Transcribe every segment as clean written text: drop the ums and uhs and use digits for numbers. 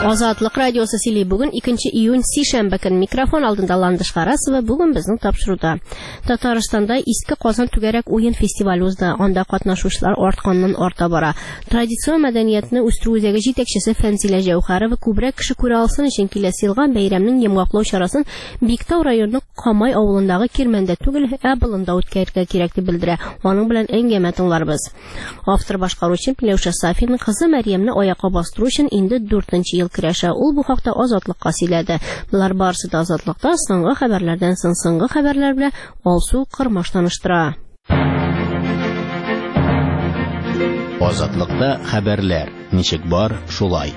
Азатлык радиосы сөйли бүген 2 июнь сишәмбе көн микрофон алдында Ландыш Харасова бүген безнең тапшыруда. Татарстанда Иске Казан түгәрәк уен фестивале узды. Анда катнашучылар артканнан-арта бара. Традицион мәдәниятне үстерү үзәге җитәкчесе Фәнзилә Җәүһәрова күбрәк кеше күрә алсын өчен киләсе елга бәйрәмнең йомгаклау чарасын Биктау районы Камай авылындагы Кирмәндә түгел, ә Болында үткәрергә кирәк дип белдерә. Аның белән әңгәмә тыңларбыз. Автор башкаручы Миләүшә Сафиның кызы Мәрьямне аякка бастыру өчен инде 4нче ел көрәшә. Ул бу хакта Азатлыкка сөйләде. Булар барысы да Азатлыкта соңгы хәбәрләрдән соңгы хәбәрләр белән Алсу Кырмаш таныштыра. Азатлыкта хәбәрләр. Ничек бар, шулай.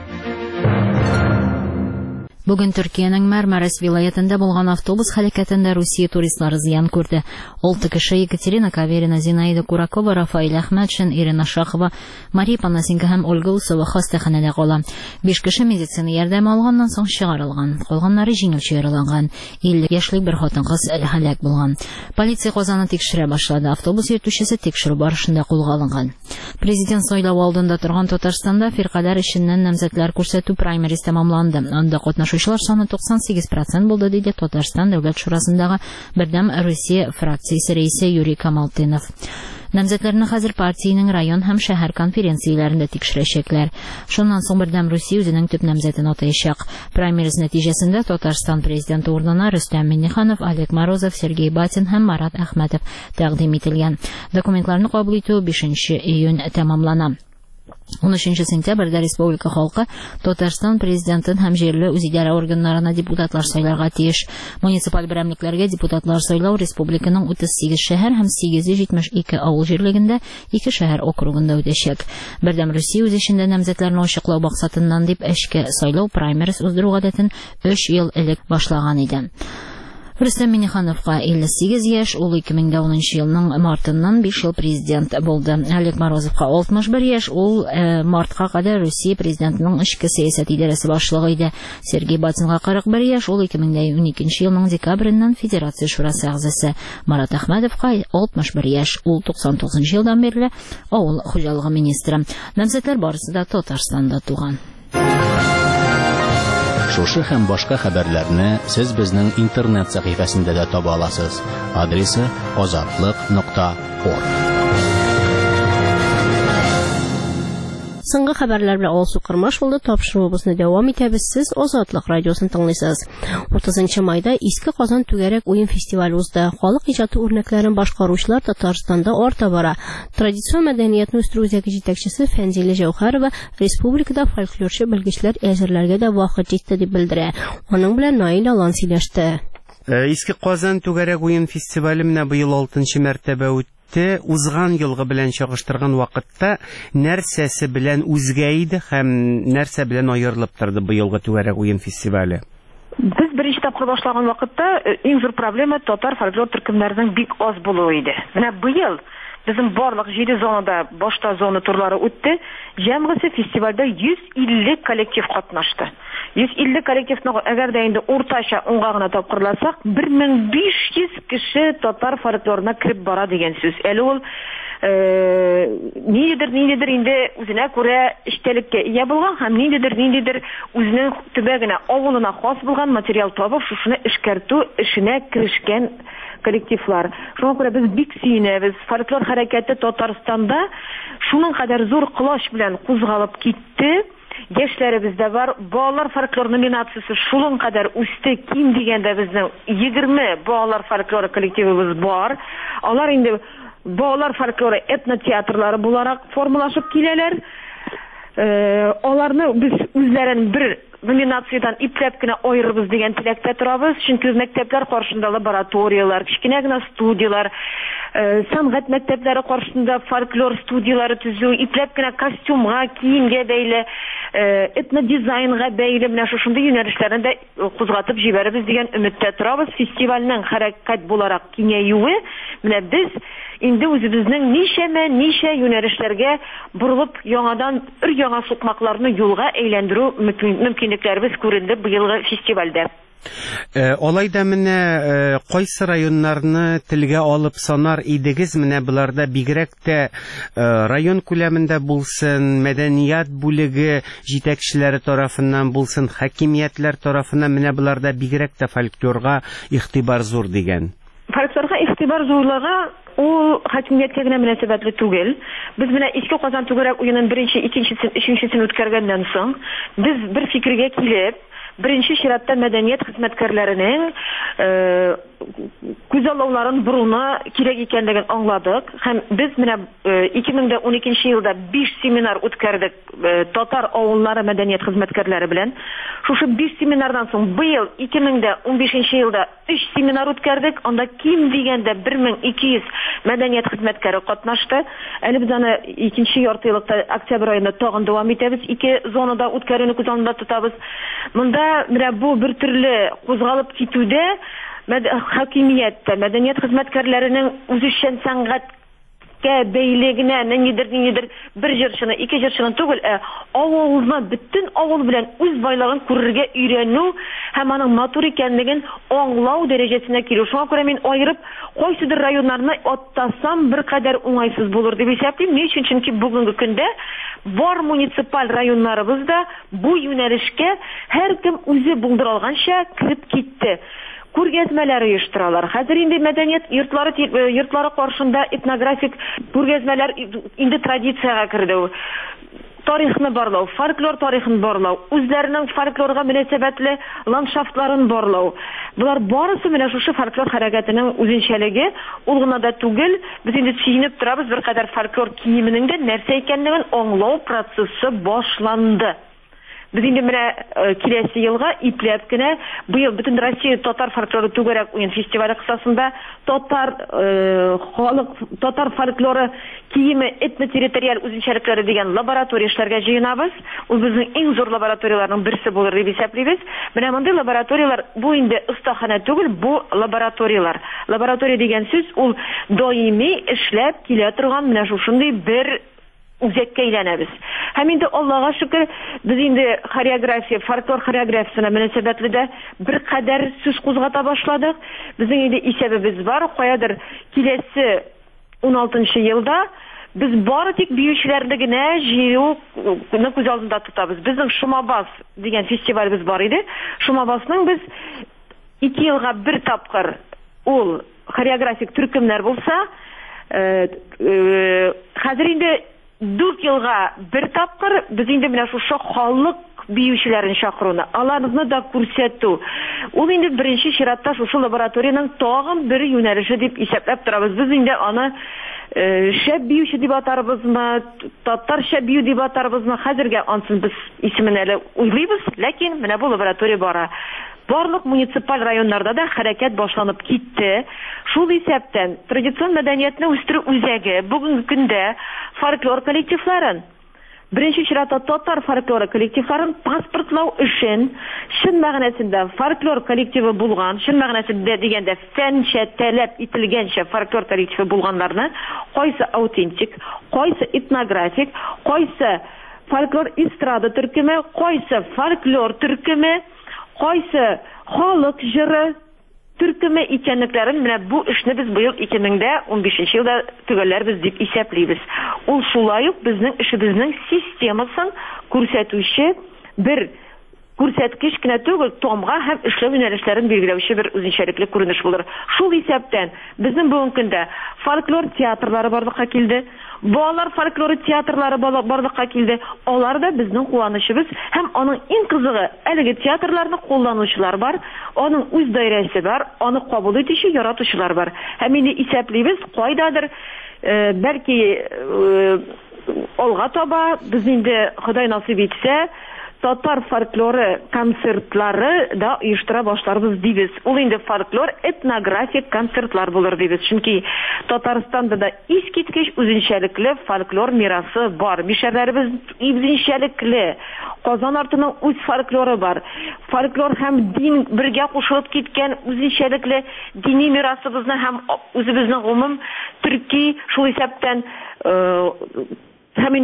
Бүген Төркиянең Мәрмәрәс вилаятында булган автобус һәлакәтендә Русия туристлары зыян күрде. 6 кеше Екатерина Каверина, Зинаида Куракова, Рафаэль Әхмәтшин, Ирина Шахова, Мария Панасенко һәм Ольга Усова хастаханәдә кала. 5 кеше медицина ярдәме алганнан соң чыгарылган. Калганнары җиңелчә яраланган. 50 яшьлек бер хатын-кыз һәлак булган. Полиция Казанны тикшерә башлады. Автобус йөртүчесе тикшерү барышында кулга алынган. Президент сайлау алдында торган Татарстанда фиркалар эшеннән намзәтләр күрсәтү праймериз тәмамланды. Анда катнашучылар саны 98% булды диде Татарстан Дәүләт Шурасындагы Бердәм Русия фракциясе рәисе Юрий Камалтынов. Намзәтләрне хәзер партиянең район һәм шәһәр конференцияләрендә тикшерәчәкләр. Шуннан соң Бердәм Русия үзенең төп намзәтен атаячак. Праймериз нәтиҗәсендә Татарстан президенты урынына Рөстәм Миңнеханов, Олег Морозов, Сергей Батин һәм Марат Әхмәтов тәкъдим ителгән. Документларны кабул итү 5 июнь тәмамлана. 13 сентябрьдә республика халкы Татарстан президентын һәм җирле үзидарә органнарына депутатлар сайларга тиеш. Муниципаль берәмлекләргә депутатлар сайлау республиканың 38 шәһәр һәм 872 авыл җирлегендә 2 шәһәр округында үтәчәк. Бердәм Русия үз эшендә намзәтләрне ачыклау максатыннан дип эшкә сайлау праймериз уздыру гадәтен 3 ел элек башлаган иде. Рөстәм Миңнехановка 58 яшь, ул 2010 елның мартыннан 5 ел президент булды. Олег Морозовка 61 яшь, ул мартка кадәр Русия президентының эчке сәясәт идарәсе башлыгы иде. Сергей Батинга 41 яшь, ул 2012 елның декабреннән Федерация шурасы әгъзасы. Марат Әхмәтовка 61 яшь, ул 99 елдан бирле авыл хуҗалыгы министры. Намзәтләр барысы да Татарстанда туган. Шушы һәм башка хәбәрләрне сез безнең интернет сәхифәсендә дә таба аласыз. Адресы azatlyk.org. Соңгы хәбәрләр белән Алсу Кырмаш булды. Тапшыруыбызны дәвам итәбез. Сез Азатлык радиосын тыңлыйсыз. 30 майда Иске Казан түгәрәк уен фестивале узды. Халык иҗаты үрнәкләрен башкаручылар Татарстанда арта бара. Традицион мәдәниятне үстерү үзәге җитәкчесе Фәнзилә Җәүһәрова республикада фольклорчы белгечләр әзерләргә дә вакыт җитте дип белдерә. Аның белән Наил Алан сөйләште. Иске Казан түгәрәк уен фестивале менә быел 6нчы мәртәбә үтте. Узган елгы белән чагыштырган вакытта нәрсәсе белән үзгә иде һәм нәрсә белән аерылып торды быелгы түгәрәк уен фестивале? Без беренче тапкыр башлаган вакытта иң зур проблема татар фольклор төркемнәренең бик аз булуы иде. Менә быел безнең барлык 7 зонада башта зона турлары үтте. Җәмгысе фестивальдә 150 коллектив катнашты. 150 коллективны әгәр дә инде уртача 10-га гына тапкырласак, 1500 кеше татар фольклорына кирип бара дигән сүз. Әле ул ниндидер инде үзенә күрә эчтәлеккә ия булган һәм ниндидер үзенең төбәгенә, авылына хас булган материал табып, шушыны эшкәртү эшенә кирешкән коллективлар. Шуңа күрә без бик сөенәбез. Фольклор хәрәкәте Татарстанда шуның кадәр зур класс белән кузгалып китте. Яшьләребез дә бар. Балалар фольклор номинациясе шуның кадәр үсте. Ким дигәндә безнең 20 балалар фольклоры коллективыбыз бар. Алар инде балалар фольклоры этнотеатрлары буларак формалашып киләләр. Аларны без үзләрен бер номинациядан ипләп кенә аерырбыз дигән теләктә торабыз. Чөнки мәктәпләр каршында лабораториялар, кичкенә генә студиялар, сәнгать мәктәпләре каршында фольклор студиялары төзү, ипләп кенә костюмга, киемгә бәйле, этнодизайнга бәйле менә шушындый юнәлешләрне дә кузгатып җибәрбез дигән өметтә торабыз. Фестивальнең хәрәкәт буларак киңәюе менә без инде үзебезнең ничә юнәлешләргә бурылып яңадан яңа сукмакларны юлга әйләндерү мөмкинлекләребез күренде быелгы фестивальдә. Алайда менә кайсы районнарны телгә алып санар идегез, менә буларда бигрәк тә район күләмендә булсын, мәдәният бүлеге җитәкчеләре тарафыннан булсын, хакимиятләр тарафыннан менә буларда бигрәк тә фольклорга игътибар зур дигән. Фольклорга игътибар зурлыгы ул хакимияткә генә мөнәсәбәтле түгел. Без менә Иске Казан түгәрәк уенын 1-нче, 2-нче, 3-нчесен үткәргәннән соң, без бер фикергә килеп, беренче чиратта мәдәният хезмәткәрләренең күзаллауларын буруны кирәк икәнлеген аңладык. Һәм без менә 2012 елда 5 семинар үткәрдек татар авыллары мәдәният хезмәткәрләре белән. Шушы 5 семинардан соң быел 2015 елда 3 семинар үткәрдек. Анда ким дигәндә 1200 мәдәният хезмәткәре катнашты. Әле без аны 2нче яртыйлыкта октябрь аенда тагын дәвам итәбез. 2 зонада үткәрүне күз алдында тотабыз. Монда менә бу бер төрле кузгалып китүдә хакимияттә мәдәният хезмәткәрләренең үзешчән сәнгатькә бәйлегенә ниндидер бер җырчыны, 2 җырчыны түгел, авылны, бөтен авыл белән үз байлыгын күрергә өйрәнү һәм аның матур икәнлеген аңлау дәрәҗәсенә килү. Шуңа күрә мин аерып кайсыдыр районнарны аттасам бер кадәр уңайсыз булыр дип исәплим. Ни өчен? Чөнки бүгенге көндә бар муниципаль районнарыбызда бу юнәлешкә һәркем үзе булдырылганча кирип китте. Күргәзмәләр оештыралар. Хәзер инде мәдәният йортлары каршында этнографик күргәзмәләр инде традициягә керде. Тарихны барлау, фольклор тарихын барлау, үзләренең фольклорга мөнәсәбәтле ландшафтларын барлау. Булар барысы менә шушы фольклор хәрәкәтенең үзенчәлеге. Ул гына да түгел, без инде сөйнеп торабыз, бер кадәр фольклор киеменең дә нәрсә икәнлеген аңлау процессы башланды. Без инде менә киләсе елга ипләп кенә быел бөтен Россия татар фольклоры түгәрәк уен фестивале кысасында татар фольклоры киеме этно-территориаль үзенчәлекләре дигән лаборатория эшләргә җыенабыз. Ул безнең иң зур лабораторияларның берсе булыр дип исәплибез. Менә мондый лабораториялар бу инде остахана түгел, бу лабораториялар. Лаборатория дигән сүз ул даими эшләп килә торган менә шушындый бер үзәккә әйләнәбез. Һәм инде Аллага шөкер, без инде хореография, фольклор хореографиясына мөнәсәбәтле дә бер кадәр сүз кузгата башладык. Безнең инде исәбебез бар, каядыр киләсе 16нчы елда без бары тик биючеләрне генә җыюны күз алдында тотабыз. Безнең Шумабас дигән фестивалебез бар иде. Шумабасның без 2 елга бер тапкыр ул хореографик төркемнәр булса, хәзер инде 4 елга бер тапкыр без инде менә шушы халык биючеләрен чакыруны, аларны да күрсәтү. Ул инде беренче чиратта шушы лабораторияның тагын бер юнәлеше дип исәпләп торабыз. Без инде аны шәп биюче дип атарбызмы, татарча бию дип атарбызмы, хәзергә ансын без исемен әле уйлыйбыз, ләкин менә бу лаборатория бара. Барлык муниципаль районнарда да хәрәкәт башланып китте. Шул исәптән традицион мәдәниятне үстерү үзәге бүгенге көндә фольклор коллективларын, беренче чиратта татар фольклоры коллективларын паспортлау өчен чын мәгънәсендә фольклор коллективы булган, чын мәгънәсендә дигәндә фәнчә таләп ителгәнчә фольклор коллективы булганнарны, кайсы аутентик, кайсы этнографик, кайсы фольклор эстрада төркеме, кайсы фольклор төркеме, кайсы халык җыры төркеме икәнлекләрен менә бу эшне без быел 2015 елда төгәлләрбез дип исәплибез. Ул шулай ук безнең эшебезнең системасын күрсәтүче бер күрсәткеч кенә түгел, томга һәм эшләү юнәлешләрен билгеләүче бер үзенчәлекле күренеш булыр. Шул исәптән безнең бүгенге көндә фольклор театрлары барлыкка килде, балалар фольклоры театрлары барлыкка килде. Алар да безнең куанычыбыз һәм аның иң кызыгы, әлеге театрларны кулланучылар бар, аның үз даирәсе бар, аны кабул итүче яратучылар бар. Һәм инде исәплибез кайдадыр, бәлки алга таба без инде Ходай насыйп итсә татар фольклоры концертлары да оештыра башларбыз дибез. Ул инде фольклор этнографик концертлар булыр дибез. Чөнки Татарстанда да искиткеч үзенчәлекле фольклор мирасы бар. Мишәрләребез үзенчәлекле. Казан артының үз фольклоры бар. Фольклор һәм дин бергә кушылып киткән үзенчәлекле дини мирасыбызны һәм үзебезнең гомум төрки шул исәптән һәм инде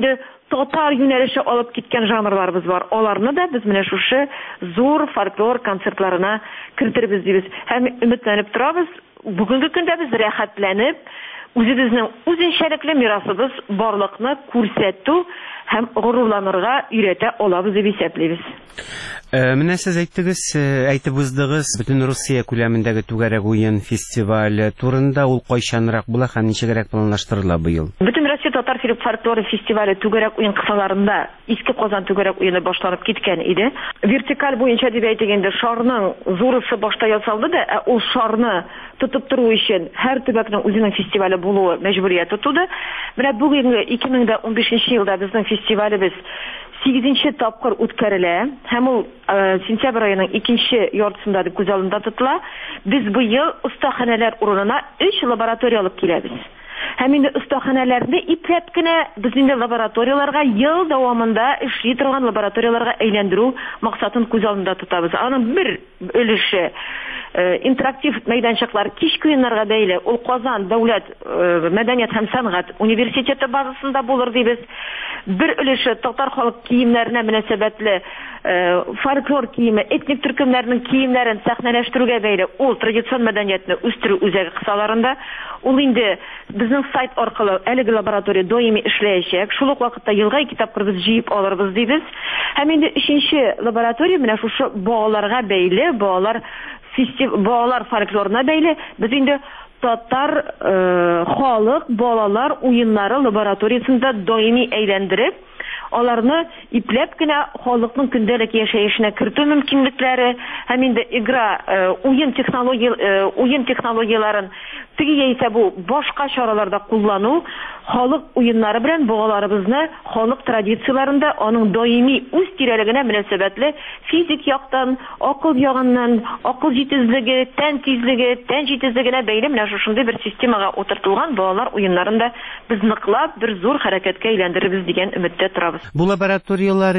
татар юнәлеше алып киткән жанрларыбыз бар. Аларны да без менә шушы зур фольклор концертларына кертергез дибез. Һәм өметләнеп торабыз. Бүгенге көндә без рәхәтләнеп, үзебезнең үзенчәлекле мирасыбыз барлыкны күрсәтү һәм горурланырга өйрәтә алабыз дип исәплибез. Менә сез әйтеп уздыгыз, бөтен Русия күләмендәге түгәрәк уен фестивале турында, ул кайчанрак була һәм ничегрәк планлаштырыла быел? Бөтен Россия татар фольклоры фестивале түгәрәк уен кысаларында Иске Казан түгәрәк уены башланып киткән иде. Вертикаль буенча дип әйтгәндә шарның зурысы башта ясалды да, ул шарны тотып тору өчен һәр төбәкнең үзенең фестивале булуы мәҗбүрият туды. Менә бүгенге 2015 елда безнең фестивалебез 8-нче тапкыр үткәрелә, һәм ул сентябрь аеның 2нче яртысында дип күз алдында тотыла. Без быел остаханәләр урынына 3 лаборатория алып киләбез. Һәм инде остаханәләрне ипләп кенә без инде лабораторияларга ел дәвамында эшли торган лабораторияларга әйләндерү максатын күз алдында тотабыз. Аның бер өлеше интерактив мәйданчыклар кичке уеннарга бәйле, ул Казан дәүләт мәдәният һәм сәнгать университеты базасында булыр дибез. Бер өлеше татар халык киемнәренә мөнәсәбәтле фольклор киеме, этник төркемнәрнең киемнәрен сәхнәләштерүгә бәйле, ул традицион мәдәниятне үстерү үзәге кысаларында. Ул инде безнең сайт аркылы әлеге лаборатория даими эшләячәк. Шул ук вакытта елга 2 тапкыр без җыеп алырбыз дибез. Һәм инде 3нче лаборатория менә шушы балаларга бәйле, балалар фольклорына бәйле без инде татар халык балалар уеннары лабораториясында даими әйләндереп, аларны ипләп кенә халыкның көндәлек яшәешенә кертү мөмкинлекләре һәм инде уен технологияларын теге яисә бу башка чараларда куллану, халык уеннары белән балаларыбызны халык традицияларында аның даими үз тирәлегенә мөнәсәбәтле физик яктан, акыл ягыннан, акыл җитезлеге, тән тизлеге, тән җитезлегенә бәйле менә шушындый бер системага утыртылган балалар уеннарында без ныклап бер зур хәрәкәткә әйләндерербез дигән өметтә торабыз. Бу лабораториялар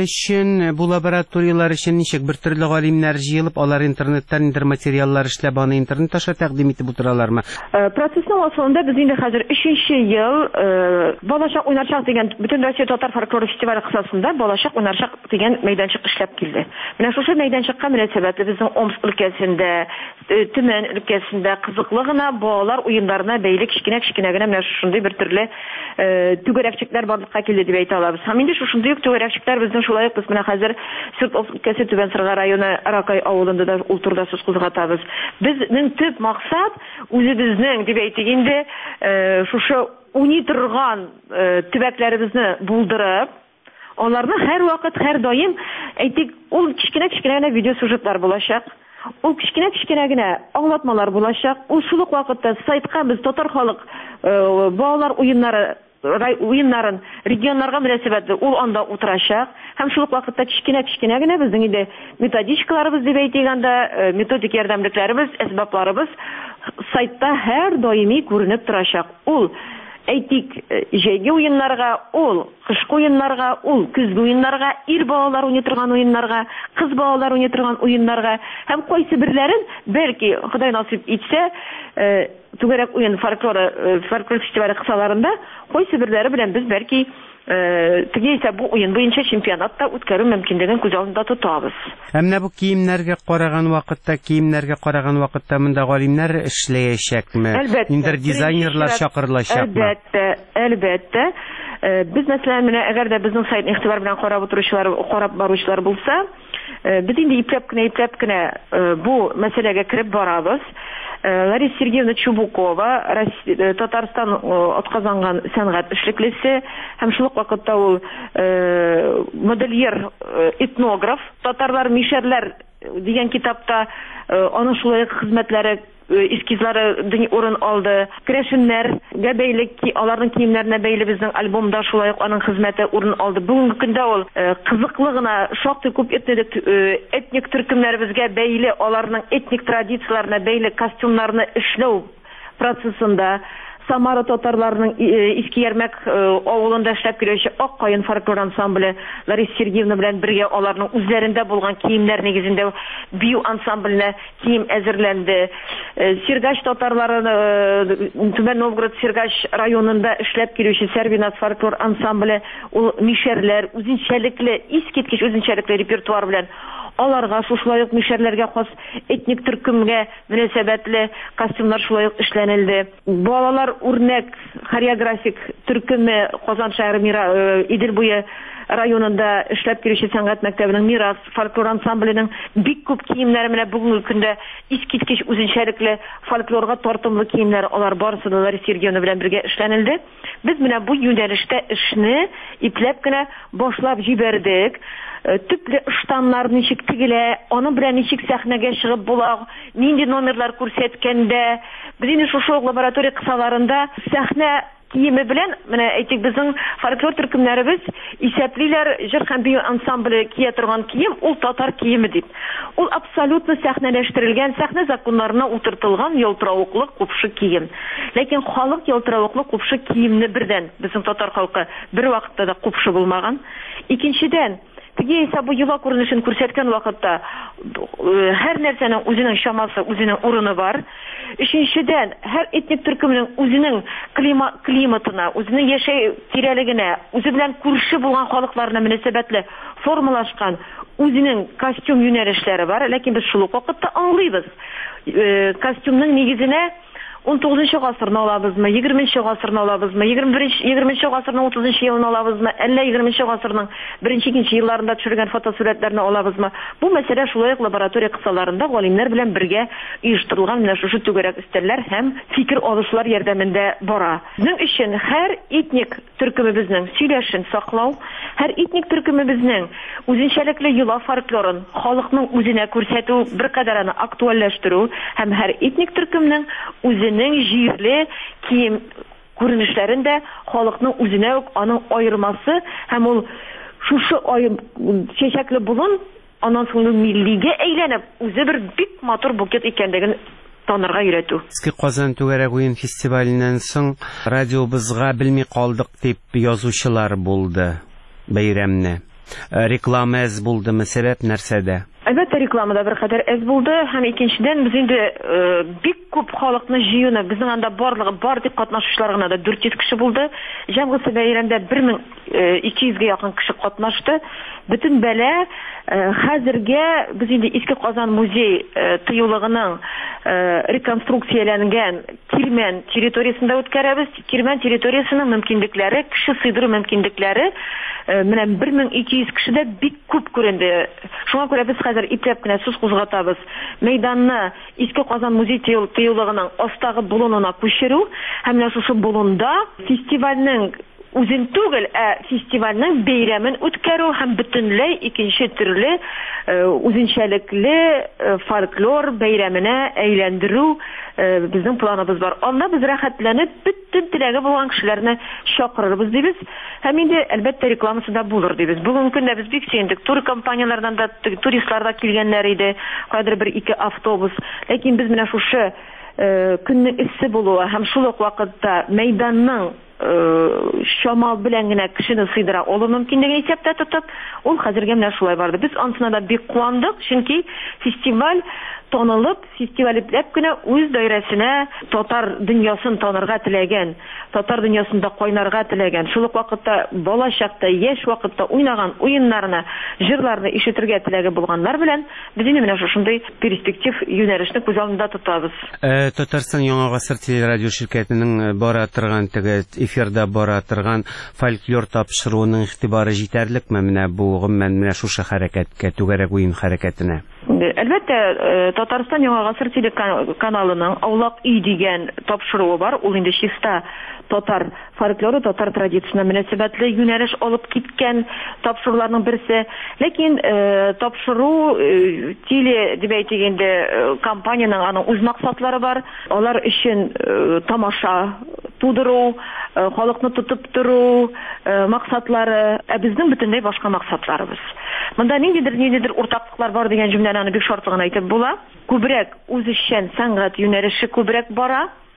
өчен ничек бер төрле галимнәр җыелып, алар интернеттан материаллар эшләп, аны интернет аша тәкъдим итеп утыралармы? Процессның асылында біз инде хәзер 3нче ел Балачак уйнарчак дигән бөтен Россия татар фольклоры фестивале кысасында Балачак уйнарчак дигән мәйданчык эшләп килде. Менә шушы мәйданчыкка мөнәсәбәтле безнең Омск өлкәсендә, Төмән өлкәсендә кызыклы гына балалар уеннарына бәйле кичкенә генә менә шундый бер төрле түгәрәкчекләр барлыкка килде дип әйтә алабыз. Һәм инде шундый ук түгәрәкчекләр безнең шулай ук без менә хәзер Свердловск өлкәсе Түбән Сырга районы Ракай авылында да ул турыда сүз кузгатабыз. Безнең төп максат үзебезнең дип әйтгәндә шушы уйный торган төбәкләребезне булдырып, аларны һәр вакыт, һәр даим әйтик, ул кичкенә генә видео сюжетлар булачак. Ул кичкенә генә аңлатмалар булачак. Ул шул ук вакытта сайтка без татар халык балалар уеннарын регионнарга мөнәсәбәтле ул анда утырачак. Һәм шул ук вакытта кичкенә генә безнең инде методичкаларыбыз дип әйтгәндә, методик ярдәмлекләребез, әсбапларыбыз сайтта һәр даими күренеп торачак. Ул әйтик, җәйге уеннарга, ул кышкы уеннарга, ул көзге уеннарга, ир балалар уйный торган уеннарга, кыз балалар уйный торган уеннарга һәм кайсы бирләрен, бәлки Ходай насыйп итсә, түгәрәк уен фольклор фестивале кысаларында кайсы бирләре белән без бәлки тегейсә бу уен буенча чемпионатта үткәрү мөмкинлеген күз алдында тотабыз. Менә бу киемнәргә караган вакытта монда галимнәр эшләячәкме? Инде дизайнерлар чакырылачакмы? Әлбәттә. Без мәсәлән менә әгәр дә безнең сайтны игътибар белән карап баручылар булса, без инде ипләп кенә бу мәсьәләгә кирип барабыз. Лариса Сергеевна Чубукова, Татарстан атказанган сәнгать эшлеклесе, һәм шул вакытта ул модельер, этнограф, татарлар мишәрләр дигән китапта аның шулай хезмәтләре эскизлары урын алды. Крешеннәргә бәйле аларның киемнәренә бәйле безнең альбомда шулай ук аның хезмәте урын алды. Бүгенге көндә ул кызыклы гына шактый күп этник төркемнәребезгә бәйле, аларның этник традицияләренә бәйле костюмнарны эшләү процессында Самара татарларының Иске Ярмәк авылында эшләп килүче Ак Каен фольклор ансамбле Лариса Сергеевна белән бергә аларның үзләрендә булган киемнәр нигезендә бию ансамбленә кием әзерләнде. Сергач татарлары Түбән Новгород Сергач районында эшләп килүче Сәрбинас фольклор ансамбле ул мишәрләр үзенчәлекле искиткеч үзенчәлекле репертуар белән аларга шулай ук мишәрләргә хас этник төркемгә мөнәсәбәтле костюмнар шулай ук эшләнелде. Балалар үрнәк хореографик төркеме Казан шәһәре Идел буе районында эшләп килүче сәнгать мәктәбенең Мирас фольклор ансамбленең бик күп киемнәре менә бүгенге көндә искиткеч үзенчәлекле фольклорга тартымлы киемнәр алар барысы да Лариса Сергеевна белән бергә эшләнелде. Без менә бу юнәлештә эшне ипләп кенә башлап җибәрдек. Төпле штаннар ничек тегелә, аның белән ничек сәхнәгә чыгып була, нинди номерлар күрсәткәндә, без инде шушы лаборатория кысаларында сәхнә киеме белән, менә әйтик, безнең фольклор төркемнәребез исәплиләр җыр һәм бию ансамбле кия торган кием, ул татар киеме дип. Ул абсолютно сәхнәләштерелгән, сәхнә законнарына утыртылган ялтыравыклы купшы кием. Ләкин халык ялтыравыклы купшы киемне бердән, безнең татар халкы бер вакытта да купшы булмаган. Икенчедән, теге исә бу йола күренешен күрсәткән вакытта һәр нәрсәнең үзенең чамасы, үзенең урыны бар. Өченчедән, һәр этник төркемнең үзенең климатына, үзенең яшәй тирәлегенә, үзе белән күрше булган халыкларына мөнәсәбәтле формалашкан үзенең костюм юнәлешләре бар. Ләкин без шул вакытта аңлыйбыз. Костюмның нигезенә 19 гасырны алабызмы, 20 гасырны алабызмы, 20 гасырның 30 елын алабызмы, әллә 20 гасырның 1-2 елларында төшергән фотосурәтләрне алабызмы? Бу мәсьәлә шулай ук лаборатория кысаларында галимнәр белән бергә оештырылган менә шушы түгәрәк өстәлләр һәм фикер алышлар ярдәмендә бара. Безнең өчен һәр этник төркемебезнең сөйләшен саклау, һәр этник төркемебезнең үзенчәлекле йола фольклорын халыкның үзенә күрсәтү, беркадәр аны актуальләштерү һәм һәр этник төркемнең үзенең җирле кием күренешләрендә халыкның үзенә үк аның аермасы һәм ул шушы чәчәкле булын аннан соң миллигә әйләнеп үзе бер бик матур букет икәнлеген танырга өйрәтү. Иске Казан түгәрәк уен фестиваленнән соң радиобызга белми калдык дип язучылар булды бәйрәмне. Реклама әз булдымы, сәбәп нәрсәдә? Әлбәттә, рекламада бер кадәр әз булды һәм икенчедән без инде бик күп халыкны җыюны, безнең анда барлыгы бар дип катнашучылар гына да 400 кеше булды. Җәмгыятьче бәйрәмдә 1200-гә якын кеше катнашты. Бөтен бәлә хәзергә без инде Иске Казан музей тыюлыгының реконструкцияләнгән Кирмән территориясендә үткәрәбез. Кирмән территориясының мөмкинлекләре, кеше сыйдыру мөмкинлекләре менә 1200 кешедә бик күп күренде. Шуңа күрә без хәзер ипләп кенә сүз кузгатабыз. Мәйданны Иске Казан музей тыюлыгының астагы болонына күчерү һәм менә шушы болонда фестивальнең үзен түгел, фестивальнең бәйрәмен үткәрү һәм бөтенләй икенче төрле үзенчәлекле фольклор бәйрәменә әйләндерү безнең планыбыз бар. Анда без рәхәтләнеп бөтен теләге булган кешеләрне чакырырбыз дибез. Һәм инде әлбәттә рекламасы да булыр дибез. Бүген көндә без бик сөендек. Тур компанияләрдән да туристлар да килгәннәр иде. Кайдыр 1-2 автобус. Ләкин без менә шушы көннең эссе булуы һәм шул ук вакытта мәйданның шамал белән генә кешене сыйдыра алу мөмкинлеген исәптә тотып, ул хәзергә менә шулай барды. Без ансына да бик куандык, чөнки фестиваль танылып, фестиваль ипләп кенә үз даирәсенә татар дөньясын танырга теләгән, татар дөньясында кайнарга теләгән, шул ук вакытта бала чакта, яшь вакытта уйнаган уеннарны, җырларны ишетергә теләге булганнар белән без инде менә шушындый перспектив юнәлешне күз алдында тотабыз. Татарстан Яңа гасыр телерадио ширкәтенең бара торган теге эфирда бара торган фольклор тапшыруының игътибары җитәрлекме менә бу гомумән менә шушы хәрәкәткә, түгәрәк уен хәрәкәтенә? Әлбәттә, Татарстан Яңа гасыр телеканалының Аулак өй дигән тапшыруы бар. Ул инде чиста татар фольклоры, татар традициясенә мөнәсәбәтле юнәлеш алып киткән тапшыруларның берсе. Ләкин тапшыру теле дип әйтгәндә компаниянең аның үз максатлары бар. Алар өчен тамаша тудыру, халыкны тотып тору максатлары, безнең бөтенләй башка максатларыбыз. Монда ниндидер уртаклыклар бар дигән җөмләне аны бик шартлы гына әйтеп була. Күбрәк үзешчән сәнгать юнәлеше күбрәк бара.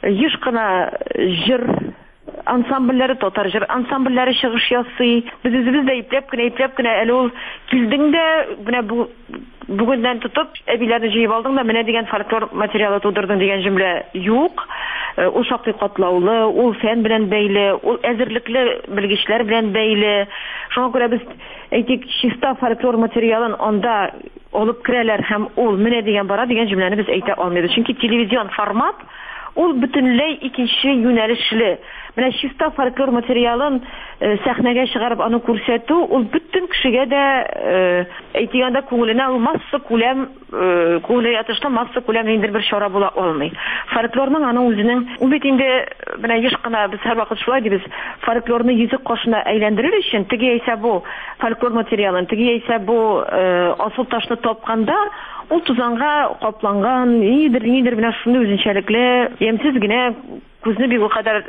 еш кына җыр ансамбльләре, татар җыр ансамбльләре чыгыш ясый. Без үзебез дә ипләп кенә әле ул килдең дә менә бүгеннән тотып әбиләрне җыеп алдың да менә дигән фольклор материалы тудырдың дигән җөмлә юк. Ул шактый катлаулы, ул фән белән бәйле, ул әзерлекле белгечләр белән бәйле. Шуңа күрә без әйтик, чиста фольклор материалын анда алып керәләр һәм ул менә дигән бара дигән җөмләне без әйтә алмыйбыз. Чөнки телевизион формат ул бөтенләй икенче юнәлешле. Менә чиста фольклор материалын сәхнәгә чыгарып аны күрсәтү, ул бөтен кешегә дә әйтгәндә күңеленә ул масса күләм күңеле ятышта масса күләм бер чара була алмый. Фольклорның аның үзенең ул бит инде менә еш кына без һәрвакыт шулай дибез. Фольклорны йөзек кашына әйләндерер өчен теге яисә бу фольклор материалын, теге яисә бу асыл ташны тапканда ул тузанга капланган, нидер менә шундый үзенчәлекле, ямьсез генә күзне бик кадәр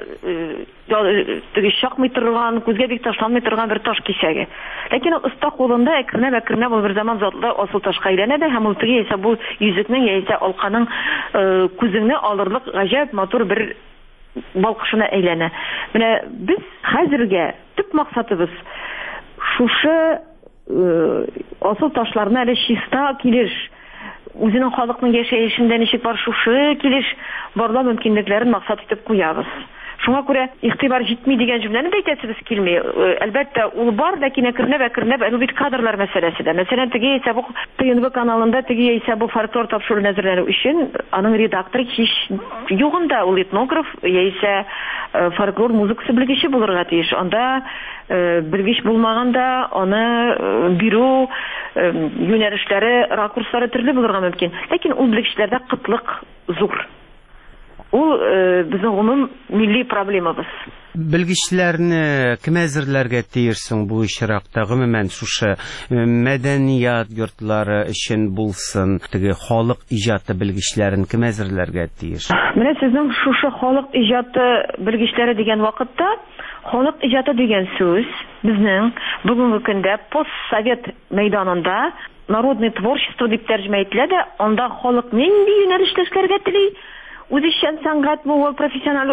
теге шакмый торган, күзгә бик ташланмый торган бер таш кисәге. Ләкин ул оста кулында әкренләп ул бер заман затлы асыл ташка әйләнә дә һәм ул теге яисә бу йөзекнең яисә алканың күзеңне алырлык гаҗәп матур бер балкышына әйләнә. Менә без хәзергә төп максатыбыз шушы асыл ташларны әле чиста килеш үзенең халыкның яшәешендә ничек бар шушы килеш барлау мөмкинлекләрен максат итеп куябыз. Шуңа күрә игътибар җитми дигән җөмләне дә әйтәсебез килми. Әлбәттә ул бар, ләкин әкренләп әле бит кадрлар мәсьәләсе дә. Мәсәлән, теге яисә бу ТНВ каналында теге яисә бу фольклор тапшыру әзерләнү өчен аның редакторы һич югында ул этнограф яисә фольклор музыкасы белгече булырга тиеш. Анда белгеч булмаганда аны бирү юнәлешләре, ракурслары төрле булырга мөмкин. Ләкин ул белгечләрдә кытлык зур. Ул безнең гомум милли проблемабыз. Белгечләрне кем әзерләргә тиешсең бу очракта? Гомумән шушы мәдәният йортлары өчен булсын, теге халык иҗаты белгечләрен кем әзерләргә тиеш? Менә сезнең шушы халык иҗаты белгечләре дигән вакытта халык иҗаты дигән сүз безнең бүгенге көндә постсовет мәйданында народный творчество дип тәрҗемә ителә дә, анда халык нинди юнәлештә эшләргә тели? Үзешчән сәнгать бу, профессиональ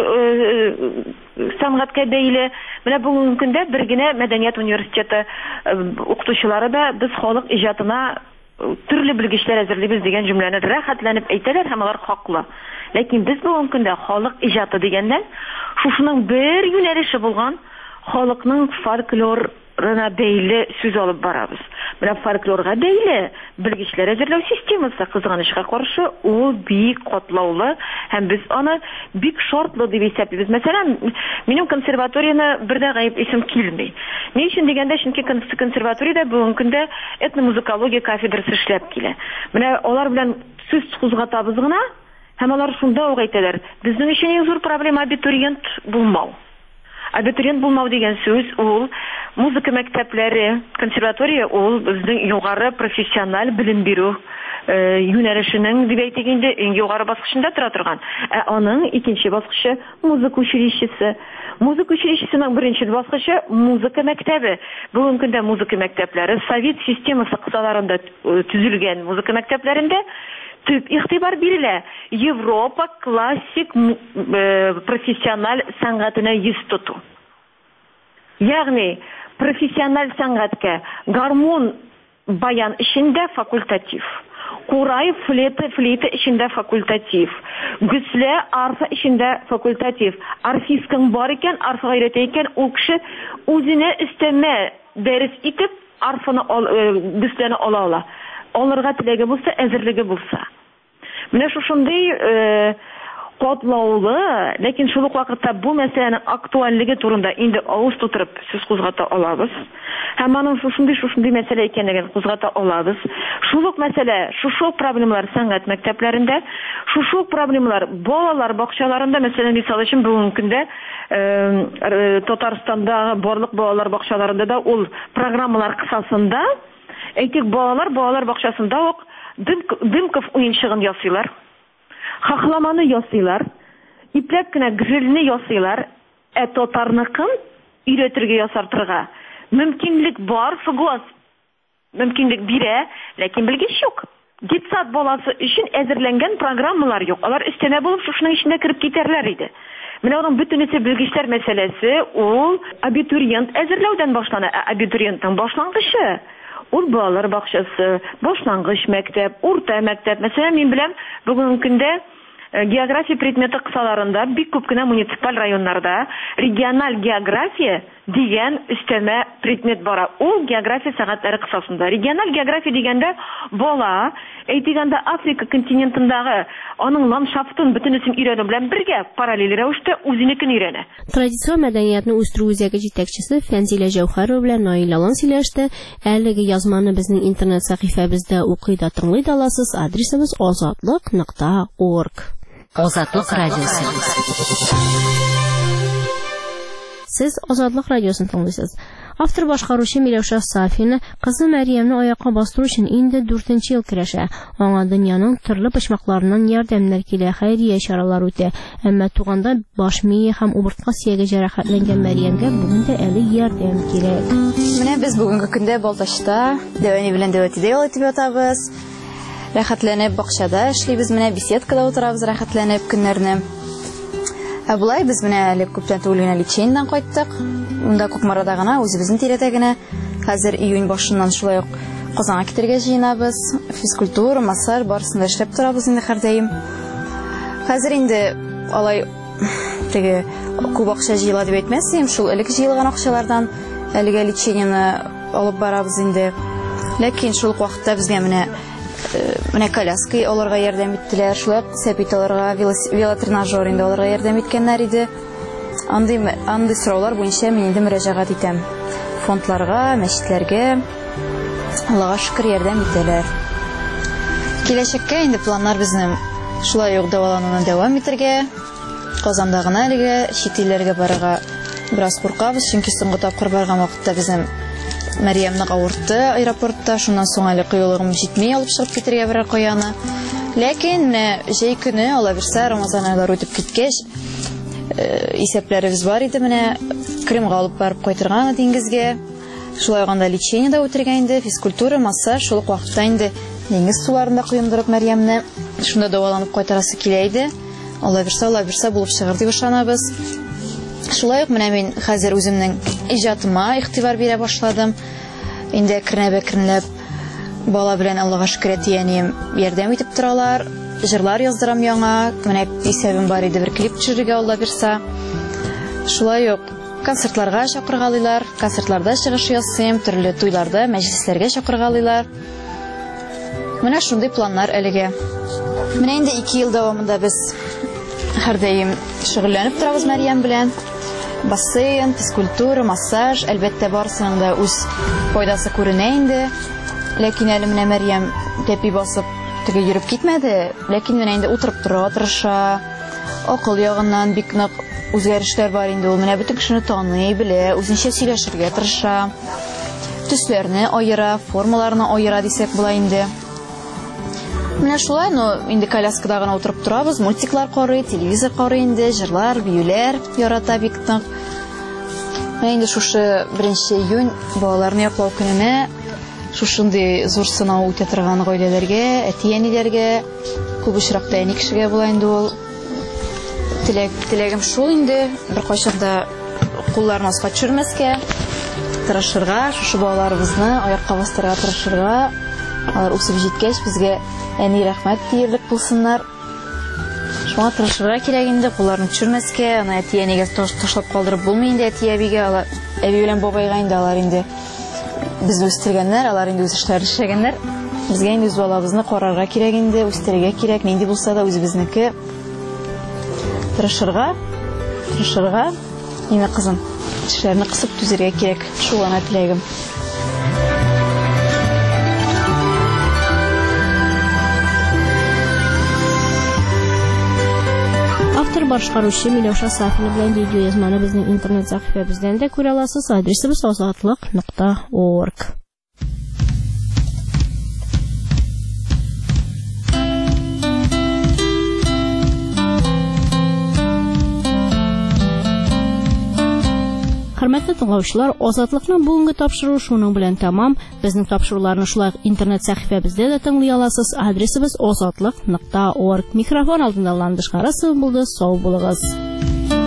сәнгатькә бәйле. Менә бүгенге көндә бер генә мәдәният университеты укытучылары да без халык иҗатына төрле белгечләр әзерлибез дигән җөмләне рәхәтләнеп әйтәләр һәм алар хаклы. Ләкин без бүгенге көндә халык иҗаты дигәндән шушының бер юнәлеше булган халыкның фольклорына бәйле сүз алып барабыз. Менә фольклорга бәйле белгечләр әзерләү системасы, кызганычка каршы, ул бик катлаулы һәм без аны бик шартлы дип исәплибез. Мәсәлән, минем консерваторияны бердә гаеп исем килми. Ни өчен дигәндә, чөнки консерваториядә бүгенге көндә этномузыкология кафедрасы эшләп килә. Менә алар белән сүз кузгатабыз гына, һәм алар шунда ук әйтәләр, безнең өчен иң зур проблема абитуриент булмау. Абитуриент булмау дигән сүз ул музыка мәктәпләре, консерватория ул безнең югары профессиональ белем бирү юнәлешенең дип әйтик инде иң югары баскычында тора торган. Аның икенче баскычы музыка училищесы. Музыка училищесының беренче баскычы музыка мәктәбе. Бүгенге көндә музыка мәктәпләре совет системасы кысаларында төзелгән музыка мәктәпләрендә төп игътибар бирелә. Европа классик профессиональ сәнгатенә йөз тоту. Ягъни профессиональ сәнгатькә гармон баян эчендә факультатив, курай флейта эчендә факультатив, гөслә арфа эчендә факультатив. Арфистың бар икән, арфа гайрәте икән, ул кеше үзенә өстәмә дәрес итеп арфаны гөсләне ала. Алырга теләге булса, әзерлеге булса. Менә шушындый катлаулы, ләкин шул ук вакытта бу мәсьәләнең актуальлеге турында инде авыз тутырып сүз кузгата алабыз. Һәм аның шушындый мәсьәлә икәнлеген кузгата алабыз. Шул ук мәсьәлә, шушы проблемалар сәнгать мәктәпләрендә, шушы проблемалар балалар бакчаларында, мәсәлән, мисал өчен бүгенге көндә Татарстанда барлык балалар бакчаларында да ул программалар кысасында әйтик, балалар бакчасында ук Дымков уенчыгын ясыйлар, хахламаны ясыйлар, ипләп кенә грильне ясыйлар, татарныкын өйрәтергә ясартырга мөмкинлек бар, соглас. Мөмкинлек бирә, ләкин белгеч юк. детсад баласы өчен әзерләнгән программалар юк. Алар өстәмә булып шушының içinde кирип китәрләр иде. Менә аның бөтенесе белгечләр мәсьәләсе ул абитуриент әзерләүдән башлана. Абитуриентның башлангычы ул балалар бакчасы, башлангыч мәктәп, урта мәктәп. Мәсәлән, мин беләм, бүгенге көндә география предметы кысаларында бик күп кенә муниципаль районнарда региональ география дигән өстәмә предмет бара. Ул география сәгатьләре кысасында. Региональ география дигәндә бала, әйтгәндә Африка континентындагы аның ландшафтын бөтенесен өйрәнү белән бергә параллель рәвештә үзенекен өйрәнә. Традицион мәдәниятны үстерү үзәге җитәкчесе Фәнзилә Җәүһәрова белән Наил Алан сөйләште. Әлеге язманы безнең интернет сәхифәбездә укый да тыңлый да аласыз. Адресыбыз azatlык.org. Азатлык радиосы. Сез Азатлык радиосын тыңлыйсыз. Автор башкаручы Миләүшә Сафина кызы Мәрьямне аякка бастыру өчен инде 4нче ел көрәшә. Аңа дөньяның төрле почмакларыннан ярдәмнәр килә, хәйрия чаралар үтә. Әмма туганда баш мие һәм убыртка сөяге җәрәхәтләнгән Мәрьямгә бүген дә әле ярдәм кирәк. Менә без бүгенге көндә Балтачта дәвани белән дәватидә ял итеп ятабыз. Рәхәтләнеп бакчада эшлибез, менә беседкада утырабыз, рәхәтләнеп көннәрне. Булай без менә әле күптән түгел генә лечениедән кайттык. Унда Кукмарада гына, үзебезнең тирәдә генә. Хәзер июнь башыннан шулай ук Казанга китәргә җыенабыз. Физкультура, массаж барысында эшләп торабыз инде һәрдаим. Хәзер инде алай теге күп акча җыела дип әйтмәсәм, шул элек җыелган акчалардан әлегә лечениене алып барабыз инде. Ләкин шул вакытта безгә менә коляска аларга ярдәм иттеләр, шулай сәпит аларга, велотренажер инде аларга ярдәм иткәннәр иде. Андый сораулар буенча мин инде мөрәҗәгать итәм. Фондларга, мәчетләргә Аллага шөкер ярдәм итәләр. Киләчәккә инде планнар безнең шулай ук дәвалануны дәвам итәргә. Казанда гына әлегә чит илләргә барырга бераз куркабыз, чөнки соңгы тапкыр барган вакытта безнең Мәрьямне авыртты аэропортта, шуннан соң әле кыюлыгым җитмәй алып чыгып китәргә берәр каяны. Ләкин җәй көне ала берсә Рамазан айлары үтеп киткәч, исәпләребез бар иде, менә Кремга алып барып кайтырга диңгезгә. Шулай гында лечениедә үтергән инде, физкультура, массаж, шул вакытта инде диңгез суларында куендырып Мәрьямне шунда дәваланып кайтарасы килә иде. Ала берсә булып чыгыр дип ышанабыз. Шулай ук менә мин хәзер үземнең иҗатыма игътибар бирә башладым. Инде кернәп бала белән Аллага шөкер әтиянем ярдәм итеп торалар. Җырлар яздырам яңа. Менә исәбем бар иде, бер клип төшерергә Алла бирсә. Шулай ук концертларга чакыргалыйлар, концертларда чыгыш ясыйм, төрле туйларда, мәҗлесләргә чакыргалыйлар. Менә шундый планнар әлегә. Менә инде 2 ел дәвамында без һәрдаим шөгыльләнеп торабыз Мәрьям белән. Бассейн, физкультура, массаж, әлбәттә барысының да үз файдасы күренә инде. Ләкин әле менә Мәрьям тәпи басып теге йөреп китмәде. Ләкин менә инде утырып тора, тырыша. Акыл ягыннан бик нык үзгәрешләр бар инде. Ул менә бөтен кешене таный, белә, үзенчә сөйләшергә тырыша. Төсләрне аера, формаларны аера дисәк була инде. Менә шулай, инде коляскада гына утырып торабыз, мультиклар карый, телевизор карый инде, җырлар, биюләр ярата бик нык. Менә инде шушы 1 июнь балаларны яклау көненә шушындый зур сынау үтә торган гаиләләргә, әти-әниләргә, күп очракта әни кешегә була инде ул. Теләгем шул инде, бер кайчанда кулларны аска төшермәскә, тырышырга, шушы балаларыбызны аякка бастырырга тырышырга. Алар үсеп җиткәч безгә әни рәхмәт диерлек булсыннар. Шуңа тырышырга кирәк инде, кулларны төшермәскә, аны әти-әнигә ташлап калдырып булмый инде, әти-әбигә, алар әби белән бабайга инде алар инде безне үстергәннәр, алар инде үз эшләр эшләгәннәр. Безгә инде үз балабызны карарга кирәк инде, үстергә кирәк, нинди булса да үзебезнеке. Тырышырга, мине кызым, тешләрне кысып түзәргә кирәк. Шул гына теләгем. Автор башкаручы Миләүшә Сафина белән видео язманы безнең интернет сәхифәбездән дә күрә аласыз. Адресыбыз azatlык.org. Хөрмәтле тыңлаучылар, Азатлыкның бүгенге тапшыруы шуның белән тәмам. Безнең тапшыруларны шулай интернет сәхифәбездә дә тыңлый аласыз. Адресыбыз azatlык.org. Микрофон алдында Ландыш Карасова булды. Сау булыгыз.